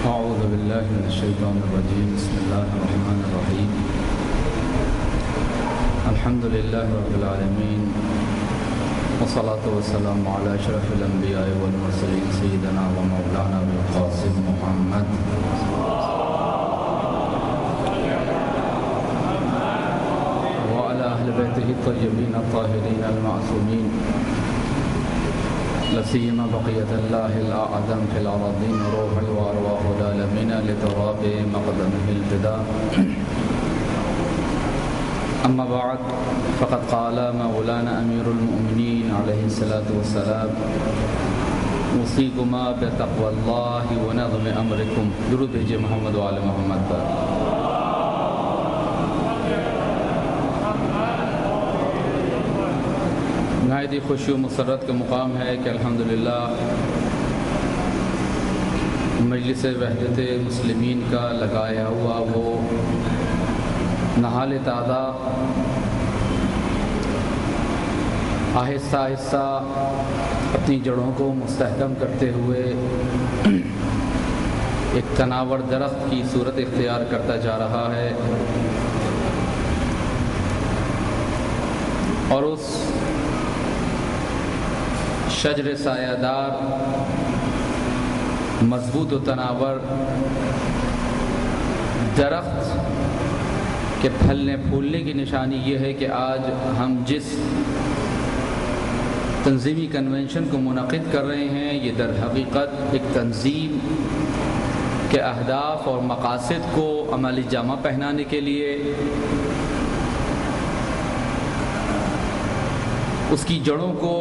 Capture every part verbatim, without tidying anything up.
أعوذ بالله من الشيطان الرجيم بسم الله الرحمن الرحيم الحمد لله رب العالمين والصلاة والسلام على أشرف الأنبياء والمرسلين سيدنا ومولانا أبي القاسم محمد وعلى أهل بيته الطيبين الطاهرين المعصومين لسيما بقية الله الأعظم في الأراضين روح وأرواح العالمين لتراب مقدمه الفداء. أما بعد فقد قال مولانا أمير المؤمنين عليه الصلاة والسلام أوصيكما بتقوى الله ونظم أمركم. درود بھیجئے محمد و آل محمد پر. نہایت ہی خوشی و مسرت کا مقام ہے کہ الحمدللہ مجلس وحدت مسلمین کا لگایا ہوا وہ نہال تازہ آہستہ آہستہ اپنی جڑوں کو مستحکم کرتے ہوئے ایک تناور درخت کی صورت اختیار کرتا جا رہا ہے، اور اس شجر سایہ دار مضبوط و تناور درخت کے پھلنے پھولنے کی نشانی یہ ہے کہ آج ہم جس تنظیمی کنونشن کو منعقد کر رہے ہیں یہ در حقیقت ایک تنظیم کے اہداف اور مقاصد کو عملی جامہ پہنانے کے لیے، اس کی جڑوں کو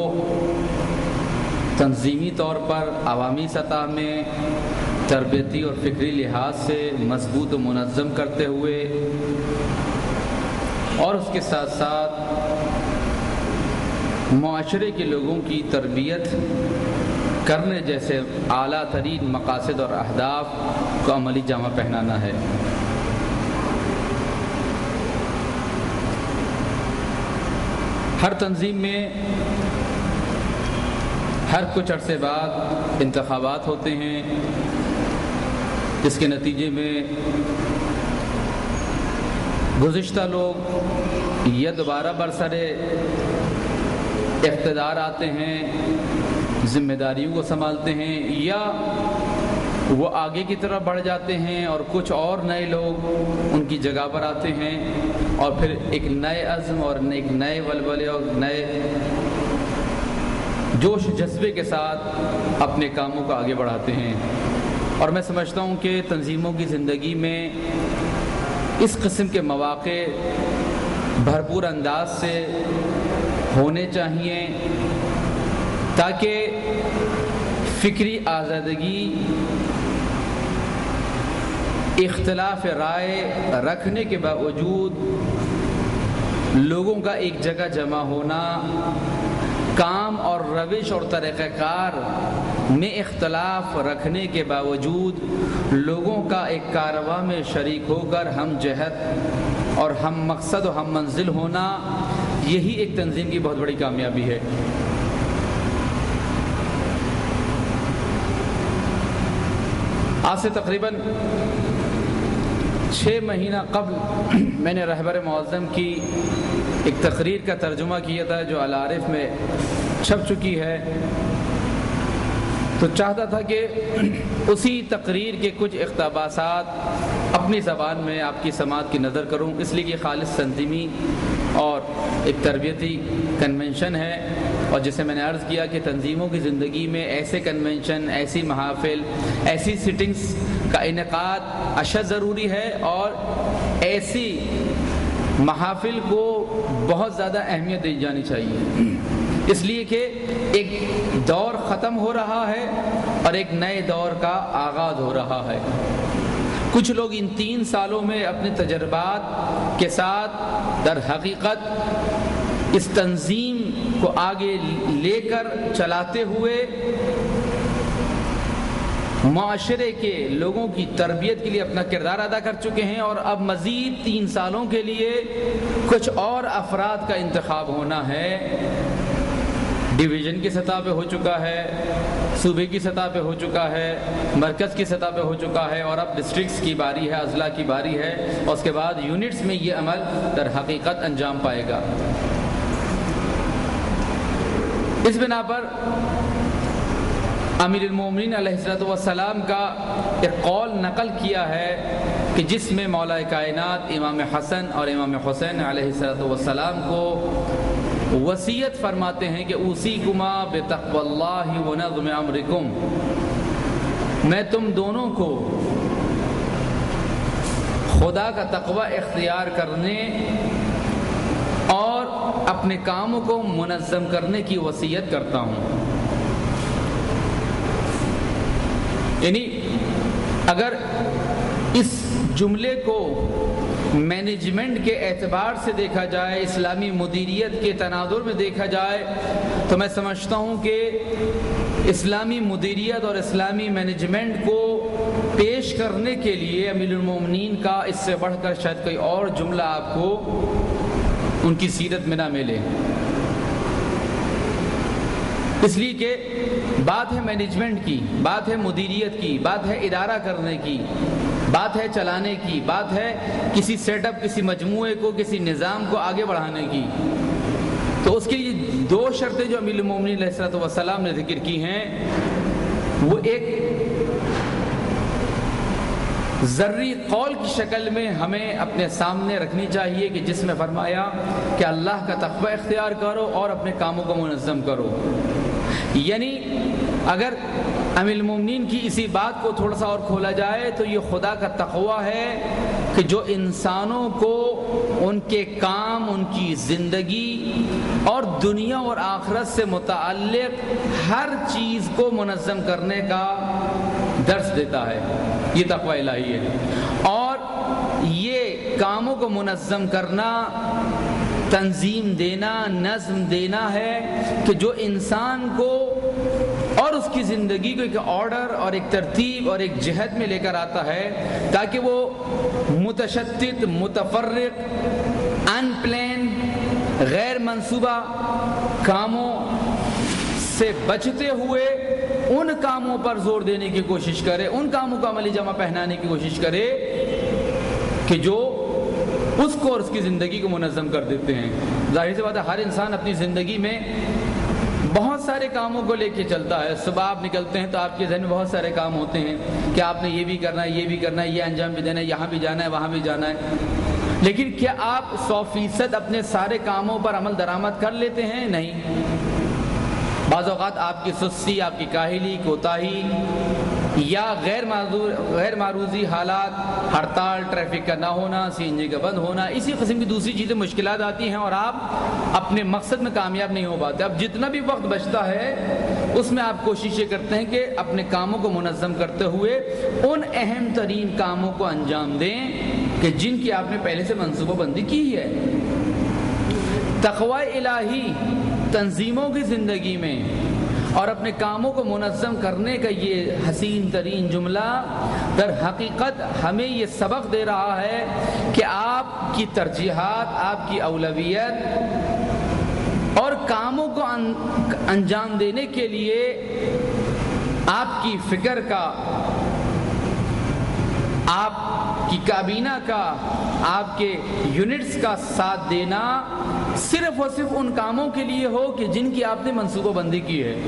تنظیمی طور پر عوامی سطح میں تربیتی اور فکری لحاظ سے مضبوط و منظم کرتے ہوئے، اور اس کے ساتھ ساتھ معاشرے کے لوگوں کی تربیت کرنے جیسے اعلیٰ ترین مقاصد اور اہداف کو عملی جامہ پہنانا ہے۔ ہر تنظیم میں ہر کچھ عرصے بعد انتخابات ہوتے ہیں، جس کے نتیجے میں گزشتہ لوگ یا دوبارہ برسر اقتدار آتے ہیں، ذمہ داریوں کو سنبھالتے ہیں، یا وہ آگے کی طرف بڑھ جاتے ہیں اور کچھ اور نئے لوگ ان کی جگہ پر آتے ہیں، اور پھر ایک نئے عزم اور ایک نئے ولولے اور نئے جوش جذبے کے ساتھ اپنے کاموں کو آگے بڑھاتے ہیں۔ اور میں سمجھتا ہوں کہ تنظیموں کی زندگی میں اس قسم کے مواقع بھرپور انداز سے ہونے چاہیے، تاکہ فکری آزادگی، اختلاف رائے رکھنے کے باوجود لوگوں کا ایک جگہ جمع ہونا، کام اور روش اور طریقہ کار میں اختلاف رکھنے کے باوجود لوگوں کا ایک کارواں میں شریک ہو کر ہم جہت اور ہم مقصد و ہم منزل ہونا، یہی ایک تنظیم کی بہت بڑی کامیابی ہے۔ آج سے تقریباً چھ مہینہ قبل میں نے رہبر معظم کی ایک تقریر کا ترجمہ کیا تھا جو العارف میں چھپ چکی ہے، تو چاہتا تھا کہ اسی تقریر کے کچھ اقتباسات اپنی زبان میں آپ کی سماعت کی نظر کروں، اس لیے کہ خالص تنظیمی اور ایک تربیتی کنونشن ہے، اور جسے میں نے عرض کیا کہ تنظیموں کی زندگی میں ایسے کنونشن، ایسی محافل، ایسی سٹنگز کا انعقاد اشد ضروری ہے، اور ایسی محافل کو بہت زیادہ اہمیت دی جانی چاہیے، اس لیے کہ ایک دور ختم ہو رہا ہے اور ایک نئے دور کا آغاز ہو رہا ہے۔ کچھ لوگ ان تین سالوں میں اپنے تجربات کے ساتھ در حقیقت اس تنظیم کو آگے لے کر چلاتے ہوئے معاشرے کے لوگوں کی تربیت کے لیے اپنا کردار ادا کر چکے ہیں، اور اب مزید تین سالوں کے لیے کچھ اور افراد کا انتخاب ہونا ہے ڈویژن کی سطح پہ ہو چکا ہے، صوبے کی سطح پہ ہو چکا ہے، مرکز کی سطح پہ ہو چکا ہے، اور اب ڈسٹرکٹس کی باری ہے، اضلاع کی باری ہے، اور اس کے بعد یونٹس میں یہ عمل در حقیقت انجام پائے گا۔ اس بنا پر امیر المومنین علیہ الصلوۃ والسلام کا ایک قول نقل کیا ہے کہ جس میں مولا کائنات امام حسن اور امام حسین علیہ الصلوۃ والسلام کو وصیت فرماتے ہیں کہ اوصیکما بتقوی اللہ ونظم امرکم، میں تم دونوں کو خدا کا تقوی اختیار کرنے اور اپنے کاموں کو منظم کرنے کی وصیت کرتا ہوں۔ یعنی اگر اس جملے کو مینجمنٹ کے اعتبار سے دیکھا جائے، اسلامی مدیریت کے تناظر میں دیکھا جائے، تو میں سمجھتا ہوں کہ اسلامی مدیریت اور اسلامی مینجمنٹ کو پیش کرنے کے لیے امیر المومنین کا اس سے بڑھ کر شاید کوئی اور جملہ آپ کو ان کی سیرت میں نہ ملے، اس لیے کہ بات ہے مینجمنٹ کی، بات ہے مدیریت کی، بات ہے ادارہ کرنے کی، بات ہے چلانے کی، بات ہے کسی سیٹ اپ، کسی مجموعے کو، کسی نظام کو آگے بڑھانے کی۔ تو اس کے لیے دو شرطیں جو امیر المومنین علیہ الصلوۃ والسلام نے ذکر کی ہیں، وہ ایک ذری قول کی شکل میں ہمیں اپنے سامنے رکھنی چاہیے کہ جس میں فرمایا کہ اللہ کا تقوی اختیار کرو اور اپنے کاموں کو منظم کرو۔ یعنی اگر امیر المومنین کی اسی بات کو تھوڑا سا اور کھولا جائے تو یہ خدا کا تقوی ہے کہ جو انسانوں کو ان کے کام، ان کی زندگی اور دنیا اور آخرت سے متعلق ہر چیز کو منظم کرنے کا درس دیتا ہے، یہ تقوی الہی ہے۔ اور یہ کاموں کو منظم کرنا، تنظیم دینا، نظم دینا ہے کہ جو انسان کو اور اس کی زندگی کو ایک آرڈر اور ایک ترتیب اور ایک جہت میں لے کر آتا ہے، تاکہ وہ متشتت، متفرق، ان پلان، غیر منصوبہ کاموں سے بچتے ہوئے ان کاموں پر زور دینے کی کوشش کرے، ان کاموں کو عملی جمع پہنانے کی کوشش کرے کہ جو اس کو اور اس کی زندگی کو منظم کر دیتے ہیں۔ ظاہر سی بات ہے، ہر انسان اپنی زندگی میں بہت سارے کاموں کو لے کے چلتا ہے۔ صبح آپ نکلتے ہیں تو آپ کے ذہن میں بہت سارے کام ہوتے ہیں کہ آپ نے یہ بھی کرنا ہے، یہ بھی کرنا ہے، یہ انجام بھی دینا ہے، یہاں بھی جانا ہے، وہاں بھی جانا ہے۔ لیکن کیا آپ سو فیصد اپنے سارے کاموں پر عمل درآمد کر لیتے ہیں؟ نہیں۔ بعض اوقات آپ کی سستی، آپ کی کاہلی، کوتاہی یا غیر معذور غیر معروضی حالات، ہڑتال، ٹریفک کا نہ ہونا، سی این جی کا بند ہونا، اسی قسم کی دوسری چیزیں مشکلات آتی ہیں اور آپ اپنے مقصد میں کامیاب نہیں ہو پاتے۔ اب جتنا بھی وقت بچتا ہے اس میں آپ کوشش یہ کرتے ہیں کہ اپنے کاموں کو منظم کرتے ہوئے ان اہم ترین کاموں کو انجام دیں کہ جن کی آپ نے پہلے سے منصوبہ بندی کی ہے۔ تقوی الہی تنظیموں کی زندگی میں اور اپنے کاموں کو منظم کرنے کا یہ حسین ترین جملہ در حقیقت ہمیں یہ سبق دے رہا ہے کہ آپ کی ترجیحات، آپ کی اولویت اور کاموں کو انجام دینے کے لیے آپ کی فکر کا، آپ کی کابینہ کا، آپ کے یونٹس کا ساتھ دینا صرف اور صرف ان کاموں کے لیے ہو کہ جن کی آپ نے منصوبہ بندی کی ہے۔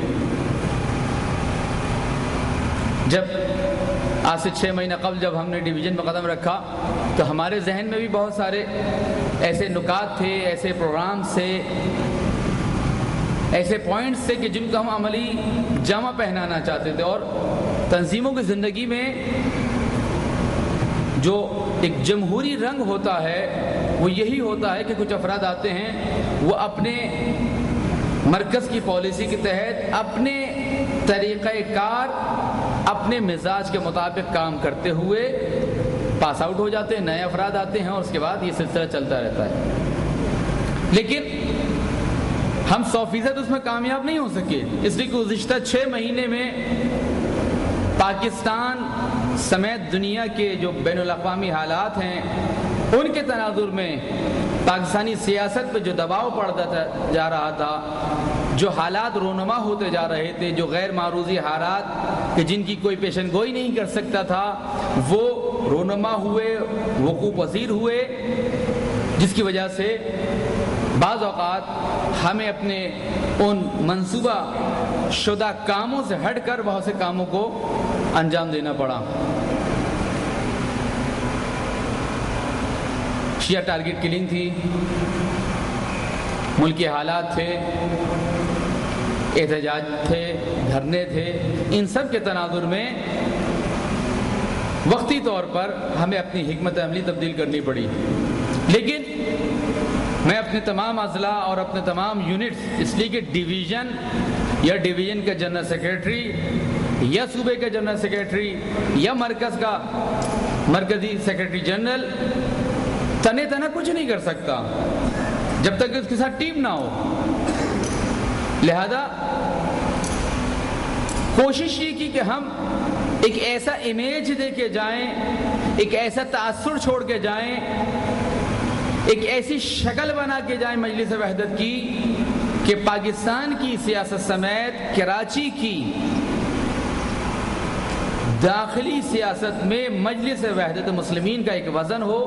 جب آج سے چھ مہینہ قبل جب ہم نے ڈویژن میں قدم رکھا تو ہمارے ذہن میں بھی بہت سارے ایسے نکات تھے، ایسے پروگرامز تھے، ایسے پوائنٹس تھے کہ جن کو ہم عملی جامہ پہنانا چاہتے تھے۔ اور تنظیموں کی زندگی میں جو ایک جمہوری رنگ ہوتا ہے وہ یہی ہوتا ہے کہ کچھ افراد آتے ہیں، وہ اپنے مرکز کی پالیسی کے تحت اپنے طریقہ کار، اپنے مزاج کے مطابق کام کرتے ہوئے پاس آؤٹ ہو جاتے ہیں، نئے افراد آتے ہیں اور اس کے بعد یہ سلسلہ چلتا رہتا ہے۔ لیکن ہم سو فیصد اس میں کامیاب نہیں ہو سکے، اس لیے کہ گزشتہ چھ مہینے میں پاکستان سمیت دنیا کے جو بین الاقوامی حالات ہیں ان کے تناظر میں پاکستانی سیاست پہ جو دباؤ پڑتا جا رہا تھا، جو حالات رونما ہوتے جا رہے تھے، جو غیر معروضی حالات کہ جن کی کوئی پیشن گوئی نہیں کر سکتا تھا، وہ رونما ہوئے، وقوع پذیر ہوئے، جس کی وجہ سے بعض اوقات ہمیں اپنے ان منصوبہ شدہ کاموں سے ہٹ کر بہت سے کاموں کو انجام دینا پڑا۔ شیعہ ٹارگٹ کلنگ تھی، ملکی حالات تھے، احتجاج تھے، دھرنے تھے، ان سب کے تناظر میں وقتی طور پر ہمیں اپنی حکمت عملی تبدیل کرنی پڑی۔ لیکن میں اپنے تمام اضلاع اور اپنے تمام یونٹس، اس لیے کہ ڈویژن یا ڈویژن کا جنرل سیکریٹری یا صوبے کا جنرل سیکریٹری یا مرکز کا مرکزی سیکریٹری جنرل تنے تنہ کچھ نہیں کر سکتا جب تک اس کے ساتھ ٹیم نہ ہو۔ لہذا کوشش یہ کی کہ ہم ایک ایسا امیج دے کے جائیں، ایک ایسا تاثر چھوڑ کے جائیں، ایک ایسی شکل بنا کے جائیں مجلس وحدت کی کہ پاکستان کی سیاست سمیت کراچی کی داخلی سیاست میں مجلس وحدت مسلمین کا ایک وزن ہو،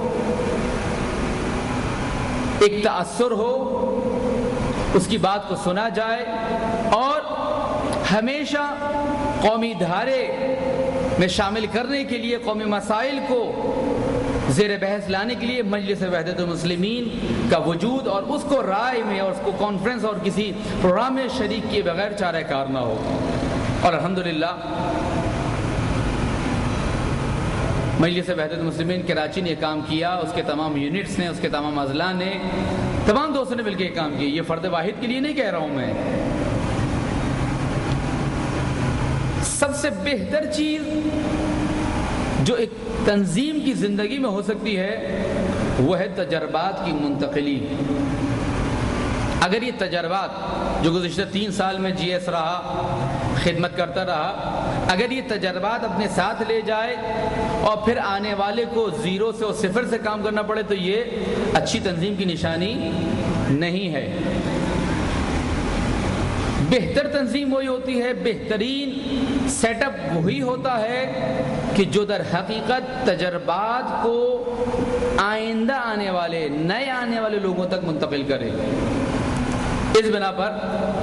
ایک تاثر ہو، اس کی بات کو سنا جائے، اور ہمیشہ قومی دھارے میں شامل کرنے کے لیے، قومی مسائل کو زیر بحث لانے کے لیے مجلس وحدت المسلمین کا وجود اور اس کو رائے میں اور اس کو کانفرنس اور کسی پروگرام میں شریک کیے بغیر چارہ کار نہ ہو۔ اور الحمدللہ مجلس وحدت المسلمین کراچی نے کام کیا، اس کے تمام یونٹس نے، اس کے تمام اضلاع نے، تمام دوستوں نے مل کے کام کیا۔ یہ فرد واحد کے لیے نہیں کہہ رہا ہوں میں۔ سب سے بہتر چیز جو ایک تنظیم کی زندگی میں ہو سکتی ہے وہ ہے تجربات کی منتقلی۔ اگر یہ تجربات جو گزشتہ تین سال میں جی ایس رہا، خدمت کرتا رہا، اگر یہ تجربات اپنے ساتھ لے جائے اور پھر آنے والے کو زیرو سے اور صفر سے کام کرنا پڑے تو یہ اچھی تنظیم کی نشانی نہیں ہے۔ بہتر تنظیم وہی ہوتی ہے، بہترین سیٹ اپ وہی ہوتا ہے کہ جو در حقیقت تجربات کو آئندہ آنے والے، نئے آنے والے لوگوں تک منتقل کرے۔ اس بنا پر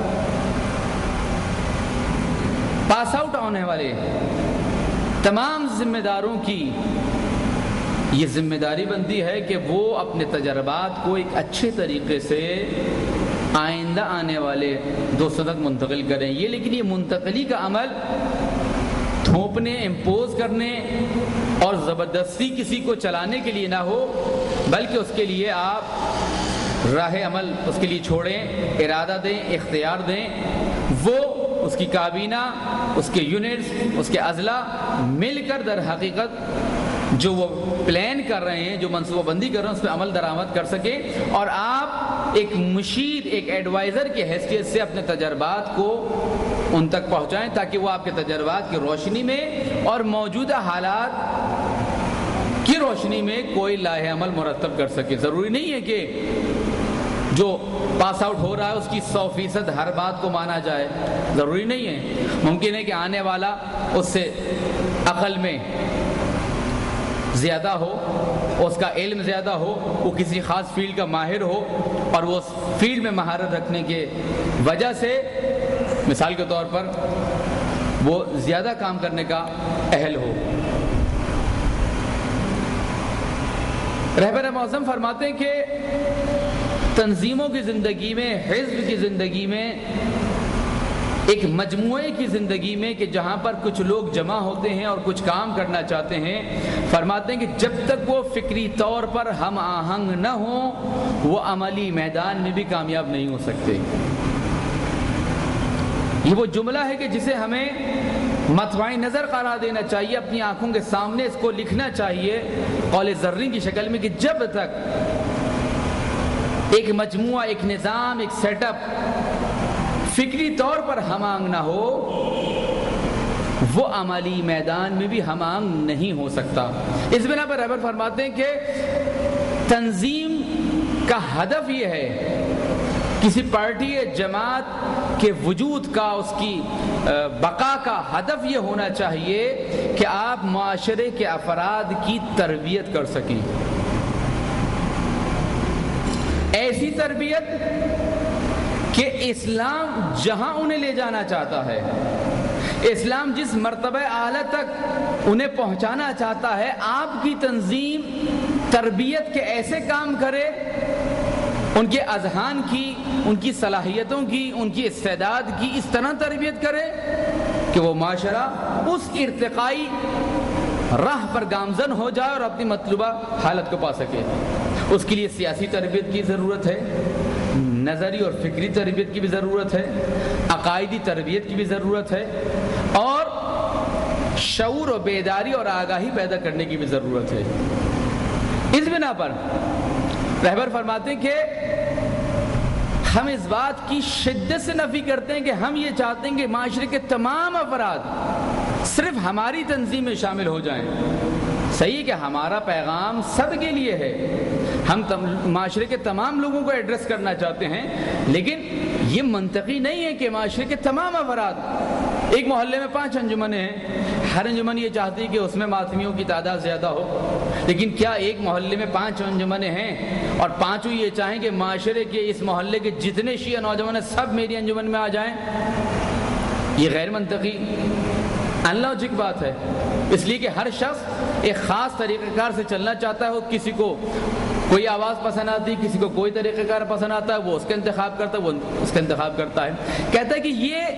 پاس آؤٹ ہونے والے تمام ذمہ داروں کی یہ ذمہ داری بنتی ہے کہ وہ اپنے تجربات کو ایک اچھے طریقے سے آئندہ آنے والے دوستوں تک منتقل کریں۔ یہ لیکن یہ منتقلی کا عمل تھوپنے، امپوز کرنے اور زبردستی کسی کو چلانے کے لیے نہ ہو، بلکہ اس کے لیے آپ راہ عمل اس کے لیے چھوڑیں، ارادہ دیں، اختیار دیں۔ وہ اس کی کابینہ، اس کے یونٹس، اس کے اضلاع مل کر در حقیقت جو وہ پلان کر رہے ہیں، جو منصوبہ بندی کر رہے ہیں، اس پہ عمل درآمد کر سکیں، اور آپ ایک مشیر، ایک ایڈوائزر کی حیثیت سے اپنے تجربات کو ان تک پہنچائیں تاکہ وہ آپ کے تجربات کی روشنی میں اور موجودہ حالات کی روشنی میں کوئی لائحہ عمل مرتب کر سکے۔ ضروری نہیں ہے کہ جو پاس آؤٹ ہو رہا ہے اس کی سو فیصد ہر بات کو مانا جائے، ضروری نہیں ہے۔ ممکن ہے کہ آنے والا اس سے عقل میں زیادہ ہو، اس کا علم زیادہ ہو، وہ کسی خاص فیلڈ کا ماہر ہو، اور وہ اس فیلڈ میں مہارت رکھنے کے وجہ سے مثال کے طور پر وہ زیادہ کام کرنے کا اہل ہو۔ رہبر معظم فرماتے ہیں کہ تنظیموں کی زندگی میں، حزب کی زندگی میں، ایک مجموعے کی زندگی میں کہ جہاں پر کچھ لوگ جمع ہوتے ہیں اور کچھ کام کرنا چاہتے ہیں، فرماتے ہیں کہ جب تک وہ فکری طور پر ہم آہنگ نہ ہوں وہ عملی میدان میں بھی کامیاب نہیں ہو سکتے۔ یہ وہ جملہ ہے کہ جسے ہمیں مطبعی نظر قرار دینا چاہیے، اپنی آنکھوں کے سامنے اس کو لکھنا چاہیے قول زرین کی شکل میں کہ جب تک ایک مجموعہ، ایک نظام، ایک سیٹ اپ فکری طور پر ہم آہنگ نہ ہو وہ عملی میدان میں بھی ہم آہنگ نہیں ہو سکتا۔ اس بنا پر رہبر فرماتے ہیں کہ تنظیم کا ہدف یہ ہے کسی پارٹی یا جماعت کے وجود کا، اس کی بقا کا ہدف یہ ہونا چاہیے کہ آپ معاشرے کے افراد کی تربیت کر سکیں، ایسی تربیت کہ اسلام جہاں انہیں لے جانا چاہتا ہے، اسلام جس مرتبہ اعلیٰ تک انہیں پہنچانا چاہتا ہے، آپ کی تنظیم تربیت کے ایسے کام کرے، ان کے اذہان کی، ان کی صلاحیتوں کی، ان کی استعداد کی اس طرح تربیت کرے کہ وہ معاشرہ اس ارتقائی راہ پر گامزن ہو جائے اور اپنی مطلوبہ حالت کو پا سکے۔ اس کے لیے سیاسی تربیت کی ضرورت ہے، نظری اور فکری تربیت کی بھی ضرورت ہے، عقائدی تربیت کی بھی ضرورت ہے، اور شعور و بیداری اور آگاہی پیدا کرنے کی بھی ضرورت ہے۔ اس بنا پر رہبر فرماتے ہیں کہ ہم اس بات کی شدت سے نفی کرتے ہیں کہ ہم یہ چاہتے ہیں کہ معاشرے کے تمام افراد صرف ہماری تنظیم میں شامل ہو جائیں۔ صحیح کہ ہمارا پیغام سب کے لیے ہے، ہم معاشرے کے تمام لوگوں کو ایڈریس کرنا چاہتے ہیں، لیکن یہ منطقی نہیں ہے کہ معاشرے کے تمام افراد، ایک محلے میں پانچ انجمنیں ہیں، ہر انجمن یہ چاہتی ہے کہ اس میں ماتمیوں کی تعداد زیادہ ہو، لیکن کیا ایک محلے میں پانچ انجمنیں ہیں اور پانچوں یہ چاہیں کہ معاشرے کے اس محلے کے جتنے شیعہ نوجوان ہیں سب میری انجمن میں آ جائیں؟ یہ غیر منطقی، ان لاجک بات ہے۔ اس لیے کہ ہر شخص ایک خاص طریقہ کار سے چلنا چاہتا ہے، کسی کو کوئی آواز پسند آتی ہے، کسی کو کوئی طریقہ کار پسند آتا ہے، وہ اس کا انتخاب کرتا ہے، وہ اس کا انتخاب کرتا ہے۔ کہتا ہے کہ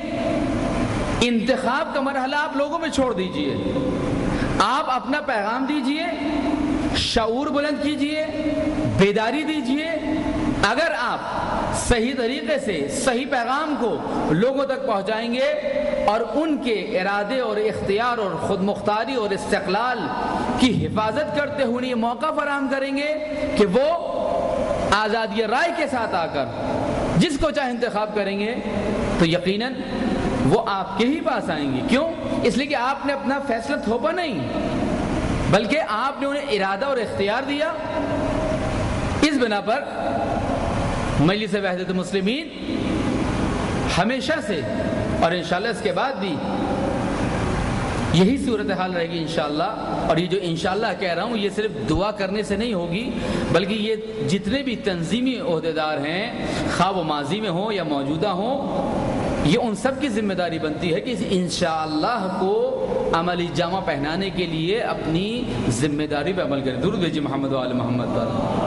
یہ انتخاب کا مرحلہ آپ لوگوں میں چھوڑ دیجئے، آپ اپنا پیغام دیجئے، شعور بلند کیجئے، بیداری دیجئے۔ اگر آپ صحیح طریقے سے صحیح پیغام کو لوگوں تک پہنچائیں گے اور ان کے ارادے اور اختیار اور خود مختاری اور استقلال کی حفاظت کرتے ہوئے یہ موقع فراہم کریں گے کہ وہ آزادی رائے کے ساتھ آ کر جس کو چاہے انتخاب کریں گے، تو یقیناً وہ آپ کے ہی پاس آئیں گے۔ کیوں؟ اس لیے کہ آپ نے اپنا فیصلہ تھوپا نہیں، بلکہ آپ نے انہیں ارادہ اور اختیار دیا۔ اس بنا پر مجلس وحدت المسلمین ہمیشہ سے اور انشاءاللہ اس کے بعد بھی یہی صورتحال رہے گی انشاءاللہ۔ اور یہ جو انشاءاللہ کہہ رہا ہوں یہ صرف دعا کرنے سے نہیں ہوگی، بلکہ یہ جتنے بھی تنظیمی عہدیدار ہیں، خواہ وہ ماضی میں ہوں یا موجودہ ہوں، یہ ان سب کی ذمہ داری بنتی ہے کہ اس انشاءاللہ کو عملی جامہ پہنانے کے لیے اپنی ذمہ داری پہ عمل کریں۔ درود بھیجئے محمد و آل محمد پر۔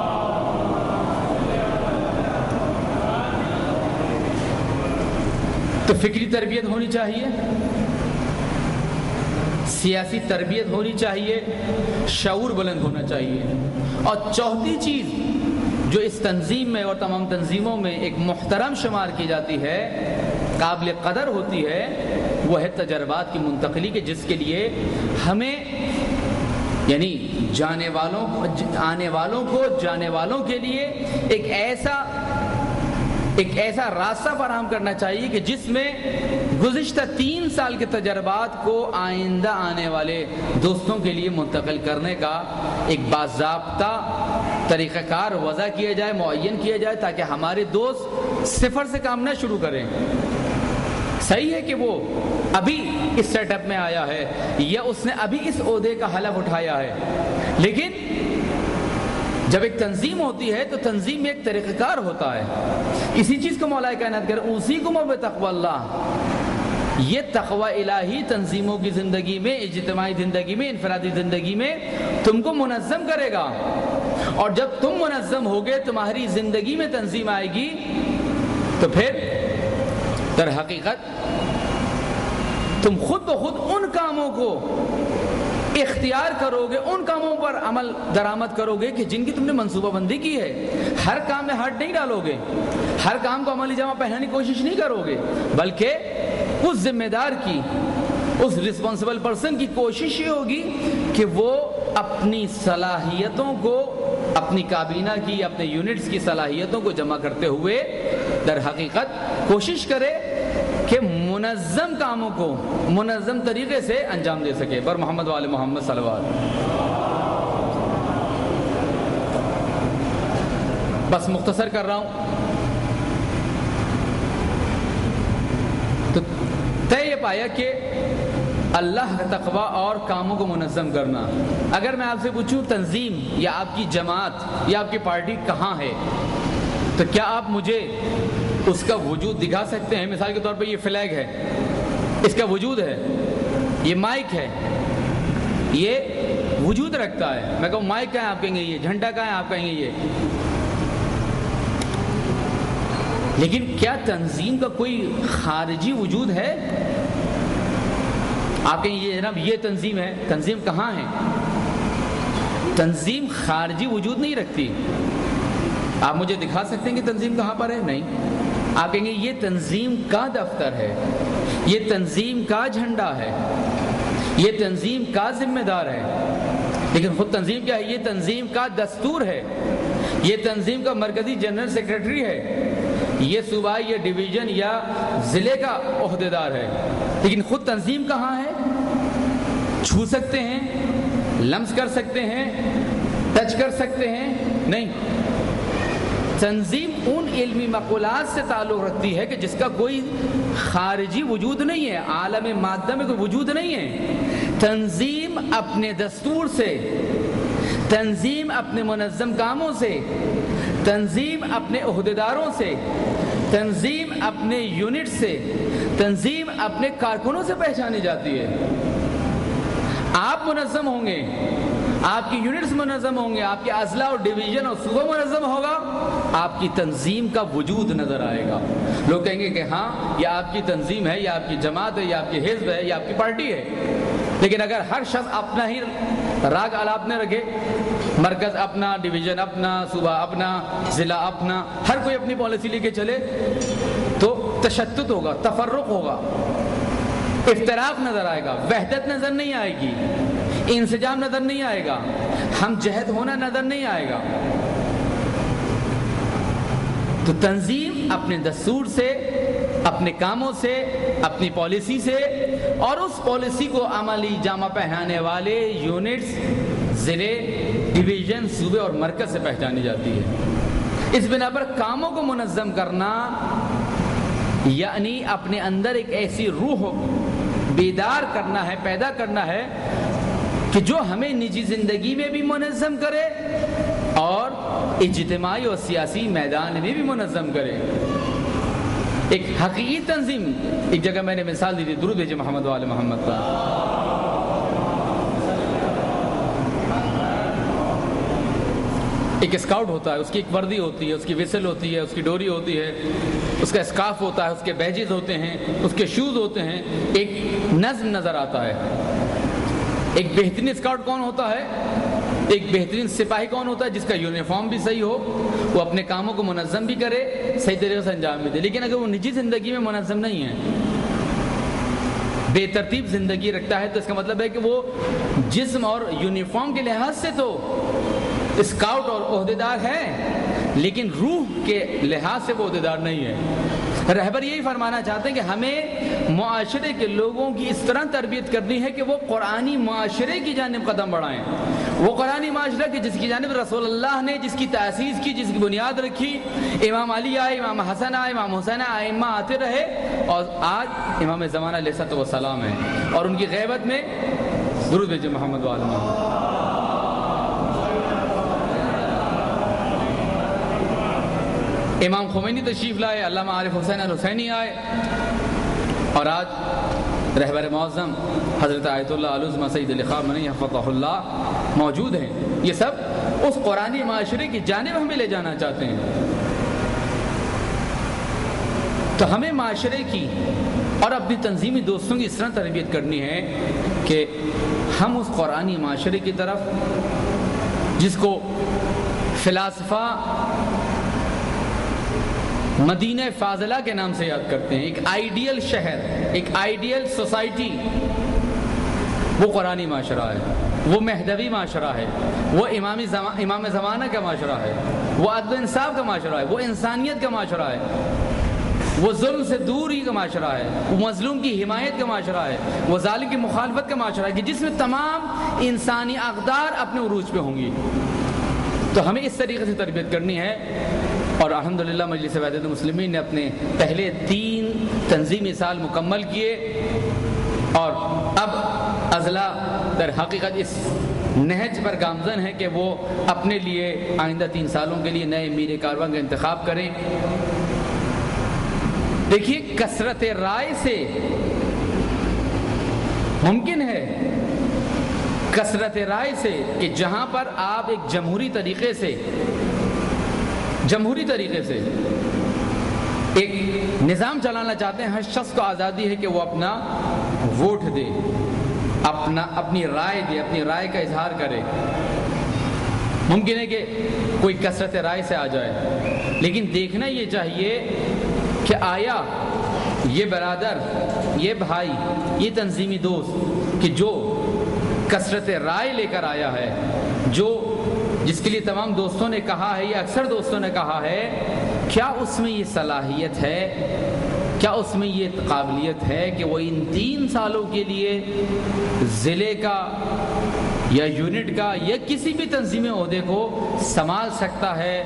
تو فکری تربیت ہونی چاہیے، سیاسی تربیت ہونی چاہیے، شعور بلند ہونا چاہیے۔ اور چوتھی چیز جو اس تنظیم میں اور تمام تنظیموں میں ایک محترم شمار کی جاتی ہے، قابل قدر ہوتی ہے، وہ ہے تجربات کی منتقلی کے، جس کے لیے ہمیں یعنی جانے والوں آنے والوں کو جانے والوں کے لیے ایک ایسا ایک ایسا راستہ فراہم کرنا چاہیے کہ جس میں گزشتہ تین سال کے تجربات کو آئندہ آنے والے دوستوں کے لیے منتقل کرنے کا ایک باضابطہ طریقہ کار وضع کیا جائے، معین کیا جائے، تاکہ ہمارے دوست صفر سے کام نہ شروع کریں۔ صحیح ہے کہ وہ ابھی اس سیٹ اپ میں آیا ہے یا اس نے ابھی اس عہدے کا حلف اٹھایا ہے، لیکن جب ایک تنظیم ہوتی ہے تو تنظیم میں ایک طریقہ کار ہوتا ہے۔ اسی چیز کو مولا کائنات کر اوصیکم بتقوی اللہ، یہ تقوی الہی تنظیموں کی زندگی میں، اجتماعی زندگی میں، انفرادی زندگی میں تم کو منظم کرے گا، اور جب تم منظم ہوگے، تمہاری زندگی میں تنظیم آئے گی، تو پھر در حقیقت تم خود بخود ان کاموں کو اختیار کرو گے، ان کاموں پر عمل درآمد کرو گے کہ جن کی تم نے منصوبہ بندی کی ہے۔ ہر کام میں ہاتھ نہیں ڈالو گے، ہر کام کو عملی جامہ پہنانے کی کوشش نہیں کرو گے، بلکہ اس ذمہ دار کی، اس رسپانسبل پرسن کی کوشش یہ ہوگی کہ وہ اپنی صلاحیتوں کو، اپنی کابینہ کی، اپنے یونٹس کی صلاحیتوں کو جمع کرتے ہوئے در حقیقت کوشش کرے کہ منظم کاموں کو منظم طریقے سے انجام دے سکے۔ پر محمد وآل محمد صلوات۔ بس مختصر کر رہا ہوں، طے یہ پایا کہ اللہ کا تقوی اور کاموں کو منظم کرنا. اگر میں آپ سے پوچھوں تنظیم یا آپ کی جماعت یا آپ کی پارٹی کہاں ہے، تو کیا آپ مجھے اس کا وجود دکھا سکتے ہیں؟ مثال کے طور پہ یہ فلیگ ہے، اس کا وجود ہے. یہ مائک ہے، یہ وجود رکھتا ہے. میں کہوں مائک کہاں ہے، آپ کہیں گے یہ. جھنڈا کہاں ہے، آپ کہیں گے یہ. لیکن کیا تنظیم کا کوئی خارجی وجود ہے؟ آپ کہیں یہ جناب یہ تنظیم ہے. تنظیم کہاں ہے؟ تنظیم خارجی وجود نہیں رکھتی. آپ مجھے دکھا سکتے ہیں کہ تنظیم کہاں پر ہے؟ نہیں. آپ کہیں گے یہ تنظیم کا دفتر ہے، یہ تنظیم کا جھنڈا ہے، یہ تنظیم کا ذمہ دار ہے. لیکن خود تنظیم کیا ہے؟ یہ تنظیم کا دستور ہے، یہ تنظیم کا مرکزی جنرل سیکریٹری ہے، یہ صوبائی یا ڈویژن یا ضلع کا عہدیدار ہے. لیکن خود تنظیم کہاں ہے؟ چھو سکتے ہیں، لمس کر سکتے ہیں، ٹچ کر سکتے ہیں؟ نہیں. تنظیم ان علمی مقولات سے تعلق رکھتی ہے کہ جس کا کوئی خارجی وجود نہیں ہے، عالم مادہ میں کوئی وجود نہیں ہے. تنظیم اپنے دستور سے، تنظیم اپنے منظم کاموں سے، تنظیم اپنے عہدیداروں سے، تنظیم اپنے یونٹ سے، تنظیم اپنے کارکنوں سے پہچانی جاتی ہے. آپ منظم ہوں گے، آپ کی یونٹس منظم ہوں گے، آپ کے اضلاع اور ڈویژن اور صوبہ منظم ہوگا، آپ کی تنظیم کا وجود نظر آئے گا. لوگ کہیں گے کہ ہاں یہ آپ کی تنظیم ہے، یا آپ کی جماعت ہے، یا آپ کی حزب ہے، یا آپ کی پارٹی ہے. لیکن اگر ہر شخص اپنا ہی راگ آلاپ میں رکھے، مرکز اپنا، ڈویژن اپنا، صوبہ اپنا، ضلع اپنا، ہر کوئی اپنی پالیسی لے کے چلے، تو تشدد ہوگا، تفرق ہوگا، افتراق نظر آئے گا، وحدت نظر نہیں آئے گی، انسجام نظر نہیں آئے گا، ہم جہد ہونا نظر نہیں آئے گا. تو تنظیم اپنے دستور سے، اپنے کاموں سے، اپنی پالیسی سے، اور اس پالیسی کو عملی جامہ پہنانے والے یونٹس، ضلع، ڈویژن، صوبے اور مرکز سے پہچانی جاتی ہے. اس بنا پر کاموں کو منظم کرنا یعنی اپنے اندر ایک ایسی روح بیدار کرنا ہے، پیدا کرنا ہے کہ جو ہمیں نجی زندگی میں بھی منظم کرے اور اجتماعی اور سیاسی میدان میں بھی منظم کرے. ایک حقیقی تنظیم، ایک جگہ میں نے مثال دی تھی، درود بھیجے محمد و آل محمد کا. ایک اسکاؤٹ ہوتا ہے، اس کی ایک وردی ہوتی ہے، اس کی وسل ہوتی ہے، اس کی ڈوری ہوتی ہے، اس کا اسکارف ہوتا ہے، اس کے بیجز ہوتے ہیں، اس کے شوز ہوتے ہیں، ایک نظم نظر آتا ہے. ایک بہترین اسکاؤٹ کون ہوتا ہے؟ ایک بہترین سپاہی کون ہوتا ہے؟ جس کا یونیفارم بھی صحیح ہو، وہ اپنے کاموں کو منظم بھی کرے، صحیح طریقے سے انجام بھی دے. لیکن اگر وہ نجی زندگی میں منظم نہیں ہے، بے ترتیب زندگی رکھتا ہے، تو اس کا مطلب ہے کہ وہ جسم اور یونیفارم کے لحاظ سے تو اسکاؤٹ اور عہدیدار ہے، لیکن روح کے لحاظ سے وہ عہدیدار نہیں ہے. رہبر یہی فرمانا چاہتے ہیں کہ ہمیں معاشرے کے لوگوں کی اس طرح تربیت کرنی ہے کہ وہ قرآنی معاشرے کی جانب قدم بڑھائیں. وہ قرآنی معاشرہ کی جس کی جانب رسول اللہ نے جس کی تأسیس کی، جس کی بنیاد رکھی. امام علی آئے، امام حسن آئے، امام حسین آئے، ائمہ آتے رہے، اور آج امام زمانہ علیہ الصلوۃ والسلام ہیں، اور ان کی غیبت میں درود بھیجے محمد و آل محمد. امام خمینی تشریف لائے، علامہ عارف حسین الحسینی آئے، اور آج رہبر معظم حضرت آیت اللہ العظمہ سید علی خامنئی حفظہ اللہ موجود ہیں. یہ سب اس قرآنی معاشرے کی جانب ہمیں لے جانا چاہتے ہیں. تو ہمیں معاشرے کی اور اپنی تنظیمی دوستوں کی اس طرح تربیت کرنی ہے کہ ہم اس قرآنی معاشرے کی طرف، جس کو فلاسفہ مدینہ فاضلہ کے نام سے یاد کرتے ہیں، ایک آئیڈیل شہر، ایک آئیڈیل سوسائٹی، وہ قرآنی معاشرہ ہے، وہ مہدوی معاشرہ ہے، وہ امامی زمان امام زمانہ کا معاشرہ ہے، وہ عدل و انصاف کا معاشرہ ہے، وہ انسانیت کا معاشرہ ہے، وہ ظلم سے دوری کا معاشرہ ہے، وہ مظلوم کی حمایت کا معاشرہ ہے، وہ ظالم کی مخالفت کا معاشرہ ہے، کہ جس میں تمام انسانی اقدار اپنے عروج پہ ہوں گی. تو ہمیں اس طریقے سے تربیت کرنی ہے اور الحمدللہ مجلس وحدت المسلمین نے اپنے پہلے تین تنظیمی سال مکمل کیے، اور اب اضلاع در حقیقت اس نہج پر گامزن ہے کہ وہ اپنے لیے آئندہ تین سالوں کے لیے نئے امیر کاروان کا انتخاب کریں۔ دیکھیے، کثرت رائے سے ممکن ہے، کثرت رائے سے، کہ جہاں پر آپ ایک جمہوری طریقے سے جمہوری طریقے سے ایک نظام چلانا چاہتے ہیں، ہر شخص کو آزادی ہے کہ وہ اپنا ووٹ دے، اپنا اپنی رائے دے، اپنی رائے کا اظہار کرے۔ ممکن ہے کہ کوئی کثرت رائے سے آ جائے، لیکن دیکھنا یہ چاہیے کہ آیا یہ برادر، یہ بھائی، یہ تنظیمی دوست کہ جو کثرت رائے لے کر آیا ہے، جو جس کے لیے تمام دوستوں نے کہا ہے یا اکثر دوستوں نے کہا ہے، کیا اس میں یہ صلاحیت ہے، کیا اس میں یہ قابلیت ہے کہ وہ ان تین سالوں کے لیے ضلع کا یا یونٹ کا یا کسی بھی تنظیمی عہدے کو سنبھال سکتا ہے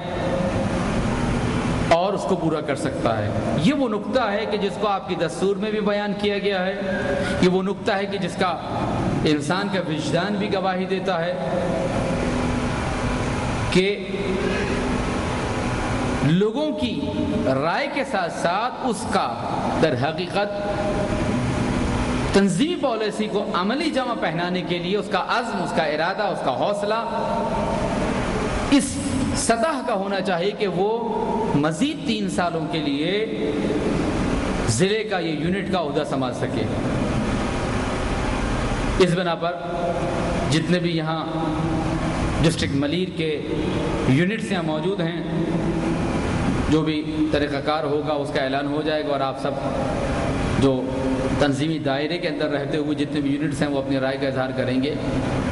اور اس کو پورا کر سکتا ہے؟ یہ وہ نقطہ ہے کہ جس کو آپ کی دستور میں بھی بیان کیا گیا ہے، یہ وہ نقطہ ہے کہ جس کا انسان کا وجدان بھی گواہی دیتا ہے کہ لوگوں کی رائے کے ساتھ ساتھ اس کا در حقیقت تنظیمی پالیسی کو عملی جامہ پہنانے کے لیے اس کا عزم، اس کا ارادہ، اس کا حوصلہ اس سطح کا ہونا چاہیے کہ وہ مزید تین سالوں کے لیے ضلع کا یہ یونٹ کا عہدہ سنبھال سکے۔ اس بنا پر جتنے بھی یہاں ڈسٹرکٹ ملیر کے یونٹس یہاں موجود ہیں، جو بھی طریقہ کار ہوگا اس کا اعلان ہو جائے گا، اور آپ سب جو تنظیمی دائرے کے اندر رہتے ہوئے جتنے بھی یونٹس ہیں وہ اپنی رائے کا اظہار کریں گے۔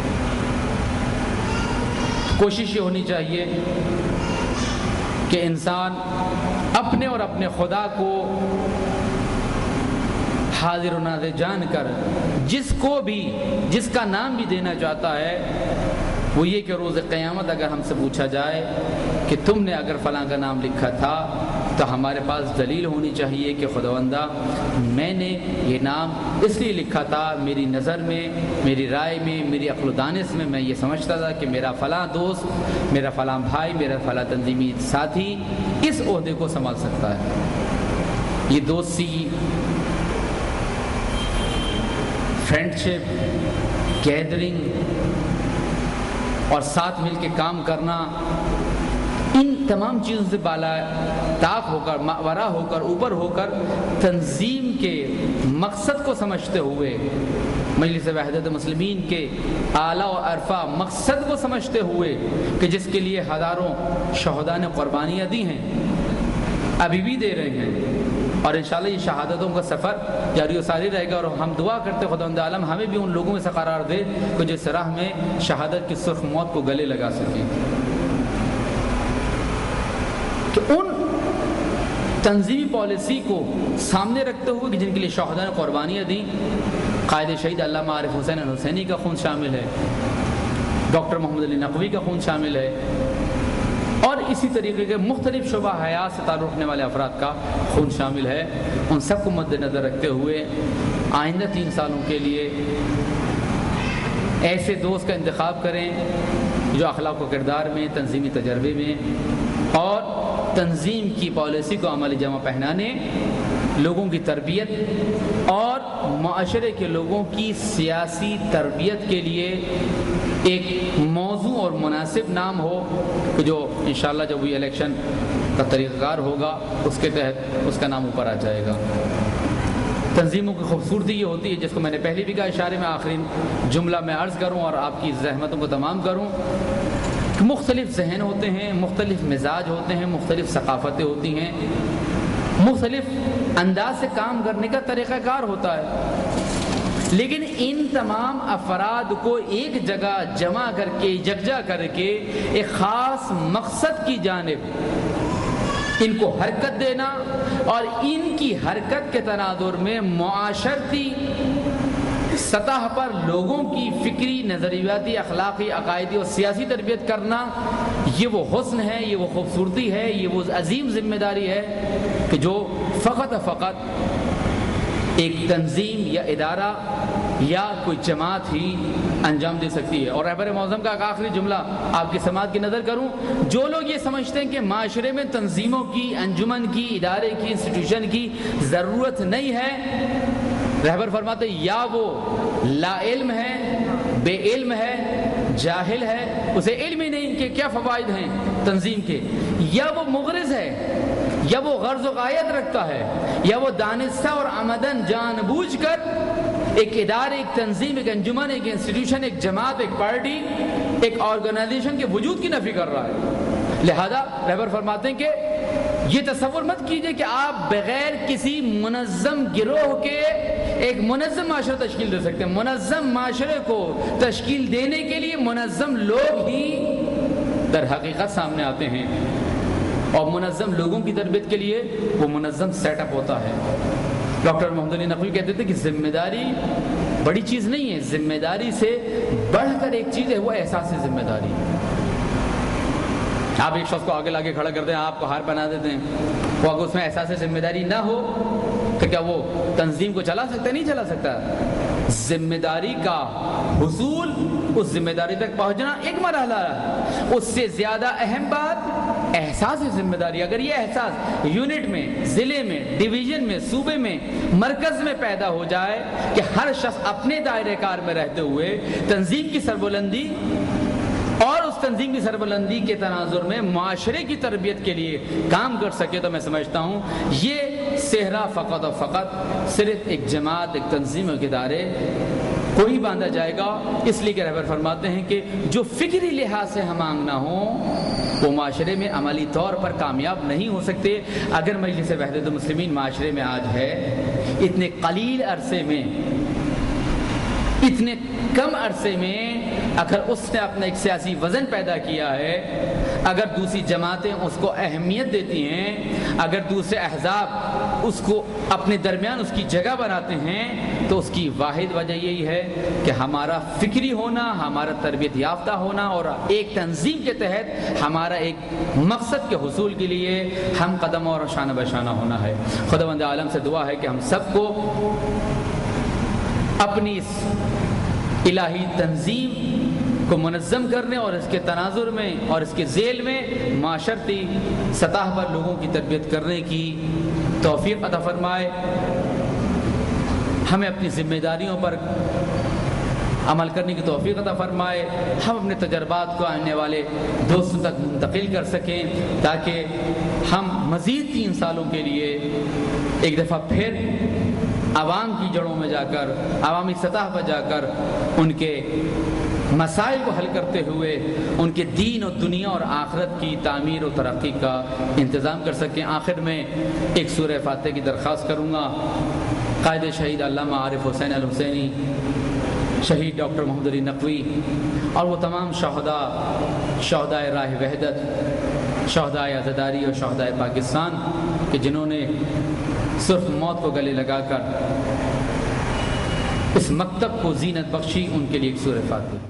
کوشش یہ ہونی چاہیے کہ انسان اپنے اور اپنے خدا کو حاضر و ناظر جان کر جس کو بھی جس کا نام بھی دینا چاہتا ہے، وہ یہ کہ روز قیامت اگر ہم سے پوچھا جائے کہ تم نے اگر فلاں کا نام لکھا تھا، تو ہمارے پاس دلیل ہونی چاہیے کہ خداوندہ میں نے یہ نام اس لیے لکھا تھا، میری نظر میں، میری رائے میں، میری عقل و دانش میں میں یہ سمجھتا تھا کہ میرا فلاں دوست، میرا فلاں بھائی، میرا فلاں تنظیمی ساتھی اس عہدے کو سنبھال سکتا ہے۔ یہ دوستی، فرینڈشپ، گیدرنگ اور ساتھ مل کے کام کرنا، ان تمام چیزوں سے بالا طاق ہو کر، ماورا ہو کر، اوپر ہو کر تنظیم کے مقصد کو سمجھتے ہوئے، مجلس وحدت المسلمین کے اعلیٰ و عرفہ مقصد کو سمجھتے ہوئے کہ جس کے لیے ہزاروں شہداء نے قربانیاں دی ہیں، ابھی بھی دے رہے ہیں، اور انشاءاللہ یہ شہادتوں کا سفر جاری و ساری رہے گا، اور ہم دعا کرتے خداوند عالم ہمیں بھی ان لوگوں میں سے قرار دے کہ جس راہ میں شہادت کی سرخ موت کو گلے لگا سکیں۔ کہ ان تنظیمی پالیسی کو سامنے رکھتے ہوئے کہ جن کے لیے شہداء نے قربانیاں دیں، قائد شہید علامہ عارف حسین الحسینی کا خون شامل ہے، ڈاکٹر محمد علی نقوی کا خون شامل ہے، اور اسی طریقے کے مختلف شعبہ حیات سے تعلق رکھنے والے افراد کا خون شامل ہے۔ ان سب کو مد نظر رکھتے ہوئے آئندہ تین سالوں کے لیے ایسے دوست کا انتخاب کریں جو اخلاق و کردار میں، تنظیمی تجربے میں اور تنظیم کی پالیسی کو عملی جامہ پہنانے، لوگوں کی تربیت اور معاشرے کے لوگوں کی سیاسی تربیت کے لیے ایک موضوع اور مناسب نام ہو کہ جو انشاءاللہ جب وہ الیکشن کا طریقہ کار ہوگا اس کے تحت اس کا نام اوپر آ جائے گا۔ تنظیموں کی خوبصورتی یہ ہوتی ہے، جس کو میں نے پہلے بھی کہا، اشارے میں آخری جملہ میں عرض کروں اور آپ کی زحمتوں کو تمام کروں، کہ مختلف ذہن ہوتے ہیں، مختلف مزاج ہوتے ہیں، مختلف ثقافتیں ہوتی ہیں، مختلف انداز سے کام کرنے کا طریقہ کار ہوتا ہے، لیکن ان تمام افراد کو ایک جگہ جمع کر کے، یکجا کر کے ایک خاص مقصد کی جانب ان کو حرکت دینا اور ان کی حرکت کے تناظر میں معاشرتی سطح پر لوگوں کی فکری، نظریاتی، اخلاقی، عقائدی اور سیاسی تربیت کرنا، یہ وہ حسن ہے، یہ وہ خوبصورتی ہے، یہ وہ عظیم ذمہ داری ہے کہ جو فقط فقط ایک تنظیم یا ادارہ یا کوئی جماعت ہی انجام دے سکتی ہے۔ اور رہبر معظم کا ایک آخری جملہ آپ کی سماعت کی نظر کروں، جو لوگ یہ سمجھتے ہیں کہ معاشرے میں تنظیموں کی، انجمن کی، ادارے کی، انسٹیٹیوشن کی ضرورت نہیں ہے، رہبر فرماتے ہیں یا وہ لا علم ہے، بے علم ہے، جاہل ہے، اسے علم ہی نہیں کہ کیا فوائد ہیں تنظیم کے، یا وہ مغرض ہے، یا وہ غرض و غایت رکھتا ہے، یا وہ دانستہ اور عمدن جان بوجھ کر ایک ادارے، ایک تنظیم، ایک انجمن، ایک انسٹیٹیوشن، ایک جماعت، ایک پارٹی، ایک آرگنائزیشن کے وجود کی نفی کر رہا ہے۔ لہذا رہبر فرماتے ہیں کہ یہ تصور مت کیجئے کہ آپ بغیر کسی منظم گروہ کے ایک منظم معاشرہ تشکیل دے سکتے ہیں۔ منظم معاشرے کو تشکیل دینے کے لیے منظم لوگ ہی در حقیقت سامنے آتے ہیں، اور منظم لوگوں کی تربیت کے لیے وہ منظم سیٹ اپ ہوتا ہے۔ ڈاکٹر محمد علی نقوی کہتے تھے کہ ذمہ داری بڑی چیز نہیں ہے، ذمہ داری سے بڑھ کر ایک چیز ہے، وہ احساس ذمہ داری۔ آپ ایک شخص کو آگے لاگے کھڑا کرتے ہیں، آپ کو ہار بنا دیتے ہیں، وہ اگر اس میں احساس ذمہ داری نہ ہو تو کیا وہ تنظیم کو چلا سکتا ہے؟ نہیں چلا سکتا۔ ذمہ داری کا حصول، اس ذمہ داری تک پہنچنا ایک مرحلہ ہے، اس سے زیادہ اہم بات احساس ذمہ داری۔ اگر یہ احساس یونٹ میں، ضلع میں، ڈویژن میں، صوبے میں، مرکز میں پیدا ہو جائے کہ ہر شخص اپنے دائرہ کار میں رہتے ہوئے تنظیم کی سربلندی اور اس تنظیم کی سربلندی کے تناظر میں معاشرے کی تربیت کے لیے کام کر سکے، تو میں سمجھتا ہوں یہ صحرا فقط اور فقط صرف ایک جماعت، ایک تنظیم کے ادارے کو ہی باندھا جائے گا۔ اس لیے کہ رہبر فرماتے ہیں کہ جو فکری لحاظ سے ہم آنگ نہ ہوں وہ معاشرے میں عملی طور پر کامیاب نہیں ہو سکتے۔ اگر مجلس وحدت المسلمین معاشرے میں آج ہے، اتنے قلیل عرصے میں، اتنے کم عرصے میں اگر اس نے اپنا ایک سیاسی وزن پیدا کیا ہے، اگر دوسری جماعتیں اس کو اہمیت دیتی ہیں، اگر دوسرے احزاب اس کو اپنے درمیان اس کی جگہ بناتے ہیں، تو اس کی واحد وجہ یہی ہے کہ ہمارا فکری ہونا، ہمارا تربیت یافتہ ہونا، اور ایک تنظیم کے تحت ہمارا ایک مقصد کے حصول کے لیے ہم قدم اور شانہ بشانہ ہونا ہے۔ خداوند عالم سے دعا ہے کہ ہم سب کو اپنی اس الہی تنظیم کو منظم کرنے اور اس کے تناظر میں اور اس کے ذیل میں معاشرتی سطح پر لوگوں کی تربیت کرنے کی توفیق عطا فرمائے، ہمیں اپنی ذمہ داریوں پر عمل کرنے کی توفیق عطا فرمائے، ہم اپنے تجربات کو آنے والے دوستوں تک منتقل کر سکیں، تاکہ ہم مزید تین سالوں کے لیے ایک دفعہ پھر عوام کی جڑوں میں جا کر، عوامی سطح پر جا کر ان کے مسائل کو حل کرتے ہوئے ان کے دین اور دنیا اور آخرت کی تعمیر و ترقی کا انتظام کر سکیں۔ آخر میں ایک سورہ فاتحہ کی درخواست کروں گا۔ قائد شہید علامہ عارف حسین الحسینی، شہید ڈاکٹر محمد علی نقوی اور وہ تمام شہداء، شہداء راہ وحدت، شہداء عزاداری اور شہداء پاکستان کہ جنہوں نے صرف موت کو گلے لگا کر اس مکتب کو زینت بخشی، ان کے لیے ایک سورہ فاتحہ۔